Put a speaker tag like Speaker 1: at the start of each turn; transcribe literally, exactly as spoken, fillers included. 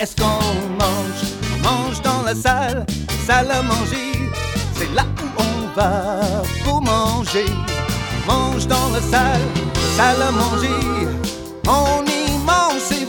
Speaker 1: est-ce qu'on mange? On mange dans la salle, salle à manger. C'est là où on va pour manger. On mange dans la salle, salle à manger. On y